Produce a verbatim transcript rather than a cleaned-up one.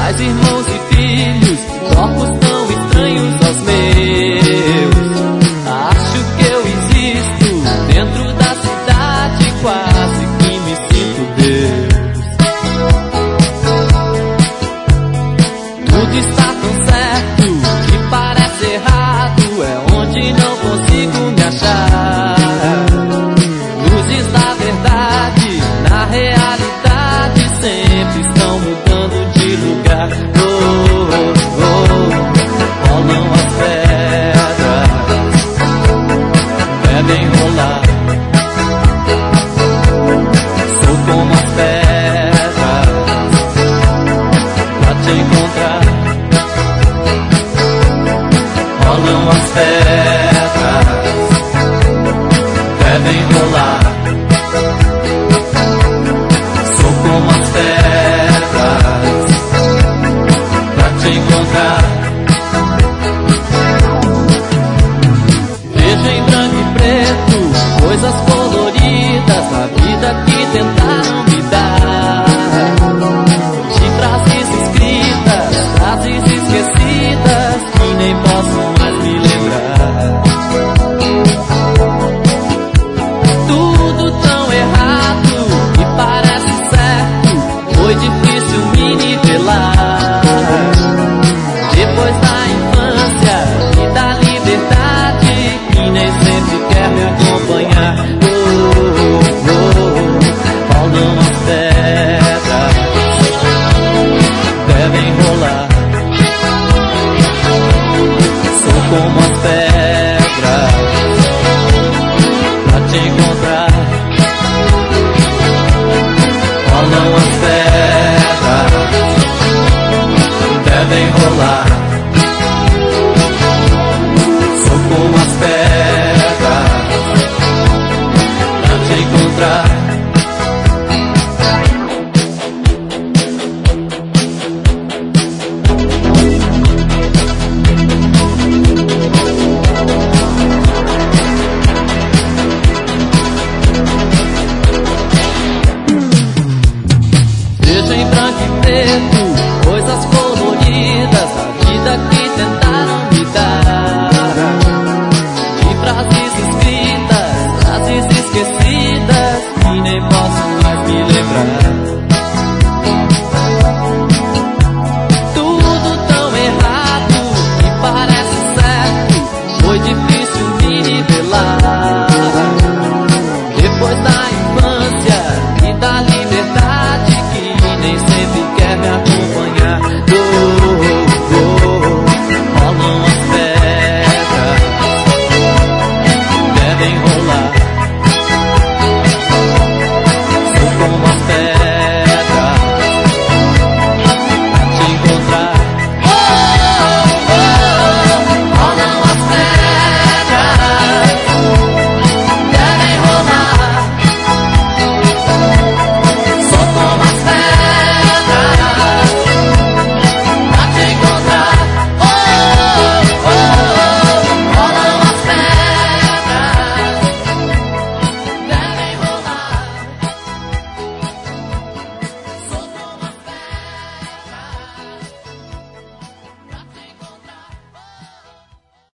pais, irmãos e filhos, corpos tão estranhos aos meus. Acho que eu existo dentro da cidade, quase que me sinto Deus. Tudo está tão certo que parece errado, é onde não consigo me achar. Luzes da verdade, na realidade, sempre estão mudando de lugar. Oh, oh, oh, rolam as pedras, devem rolar. Sou como as pedras pra te encontrar. Rolam as pedras, devem rolar. Sou como as pedras pra te encontrar. Vejo em branco e preto coisas coloridas na vida que tentaram me dar. De frases escritas, frases esquecidas que nem posso mais me lembrar. Tudo tão errado e parece certo, foi difícil me nivelar. Depois da infância e da liberdade, que nem sempre quer me acompanhar. Oh, oh, oh, rolam as pedras, devem rolar. Sou como as pedras pra te encontrar. Rolam as pedras, devem rolar. Sou como as pedras pra te encontrar. Vejo em branco e preto